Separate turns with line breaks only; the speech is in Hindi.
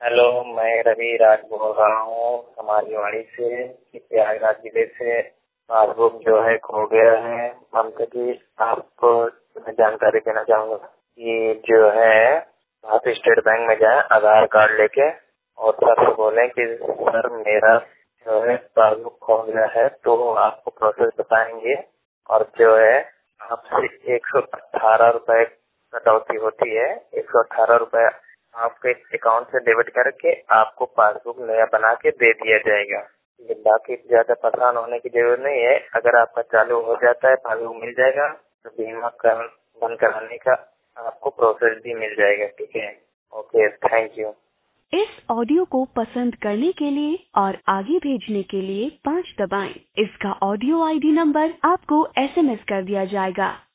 हेलो, मैं रवि राज बोल रहा हूँ समाजवाड़ी से प्रयागराज जिले से। पासबुक जो है खो गया है। ममता जी, आपको मैं जानकारी देना चाहूँगा कि जो है आप स्टेट बैंक में जाएं आधार कार्ड लेके और सर से बोलें कि सर मेरा जो है पासबुक खो गया है, तो आपको प्रोसेस बताएंगे और जो है आपसे 118 रुपए कटौती होती है। 118 रुपए आपके अकाउंट से डेबिट करके आपको पासबुक नया बना के दे दिया जाएगा। ये बाकी ज्यादा परेशान होने की जरूरत नहीं है। अगर आपका चालू हो जाता है, पासबुक मिल जाएगा तो बीमा बंद कराने का आपको प्रोसेस भी मिल जाएगा। ठीक है, ओके, थैंक यू।
इस ऑडियो को पसंद करने के लिए और आगे भेजने के लिए 5 दबाएं। इसका ऑडियो आईडी नंबर आपको SMS कर दिया जाएगा।